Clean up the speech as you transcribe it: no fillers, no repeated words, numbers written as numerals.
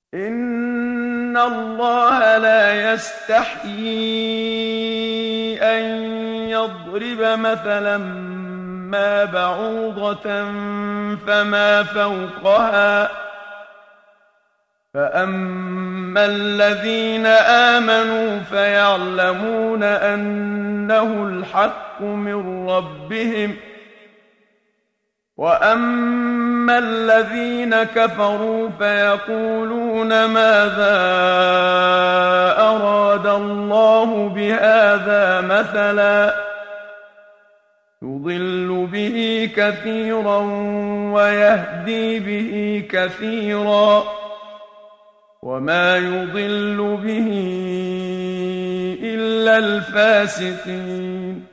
إن الله لا يستحيي أن يضرب مثلا ما بعوضة فما فوقها فأما الذين آمنوا فيعلمون أنه الحق من ربهم وأما الذين كفروا فيقولون ماذا أراد الله بهذا مثلا يضل به كثيرا ويهدي به كثيرا وما يضل به إلا الفاسقين